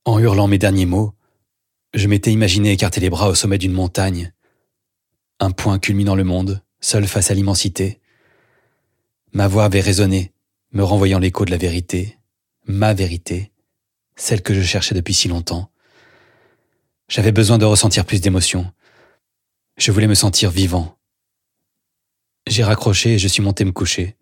En hurlant mes derniers mots, je m'étais imaginé écarter les bras au sommet d'une montagne, un point culminant le monde, seul face à l'immensité. Ma voix avait résonné, me renvoyant l'écho de la vérité, ma vérité, celle que je cherchais depuis si longtemps. J'avais besoin de ressentir plus d'émotions. Je voulais me sentir vivant. J'ai raccroché et je suis monté me coucher.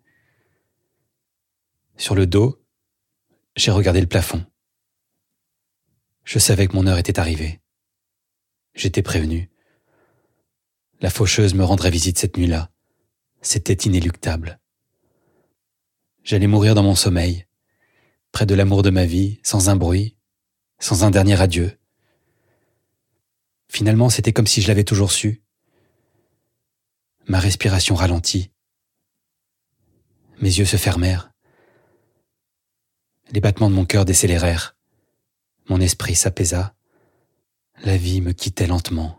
Sur le dos, j'ai regardé le plafond. Je savais que mon heure était arrivée. J'étais prévenu. La faucheuse me rendrait visite cette nuit-là. C'était inéluctable. J'allais mourir dans mon sommeil, près de l'amour de ma vie, sans un bruit, sans un dernier adieu. Finalement, c'était comme si je l'avais toujours su. Ma respiration ralentit. Mes yeux se fermèrent. Les battements de mon cœur décélérèrent. Mon esprit s'apaisa. La vie me quittait lentement.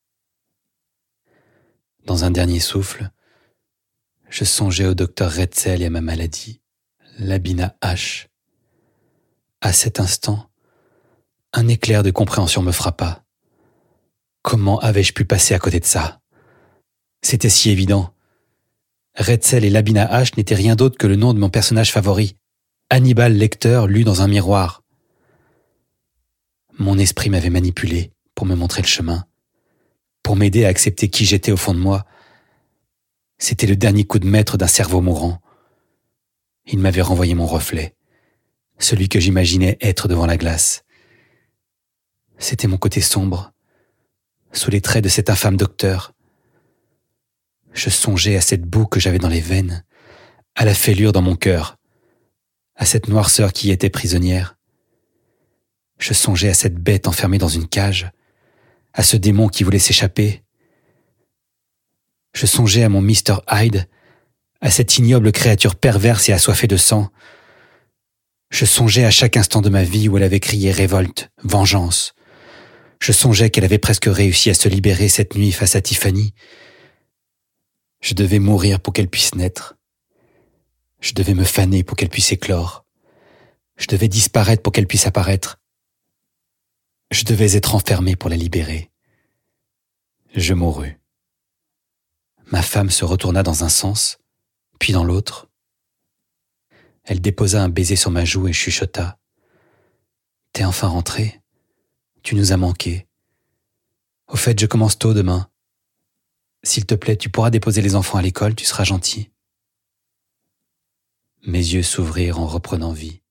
Dans un dernier souffle, je songeais au docteur Retzel et à ma maladie, l'Abina H. À cet instant, un éclair de compréhension me frappa. Comment avais-je pu passer à côté de ça? C'était si évident. Retzel et l'Abina H n'étaient rien d'autre que le nom de mon personnage favori, Hannibal Lecter lu dans un miroir. Mon esprit m'avait manipulé pour me montrer le chemin, pour m'aider à accepter qui j'étais au fond de moi. C'était le dernier coup de maître d'un cerveau mourant. Il m'avait renvoyé mon reflet, celui que j'imaginais être devant la glace. C'était mon côté sombre, sous les traits de cet infâme docteur. Je songeais à cette boue que j'avais dans les veines, à la fêlure dans mon cœur, à cette noirceur qui y était prisonnière. Je songeais à cette bête enfermée dans une cage, à ce démon qui voulait s'échapper. Je songeais à mon Mr. Hyde, à cette ignoble créature perverse et assoiffée de sang. Je songeais à chaque instant de ma vie où elle avait crié révolte, vengeance. Je songeais qu'elle avait presque réussi à se libérer cette nuit face à Tiffany. Je devais mourir pour qu'elle puisse naître. Je devais me faner pour qu'elle puisse éclore. Je devais disparaître pour qu'elle puisse apparaître. Je devais être enfermé pour la libérer. Je mourus. Ma femme se retourna dans un sens, puis dans l'autre. Elle déposa un baiser sur ma joue et chuchota. « T'es enfin rentré? Tu nous as manqué. Au fait, je commence tôt demain. S'il te plaît, tu pourras déposer les enfants à l'école, tu seras gentil. » Mes yeux s'ouvrirent en reprenant vie.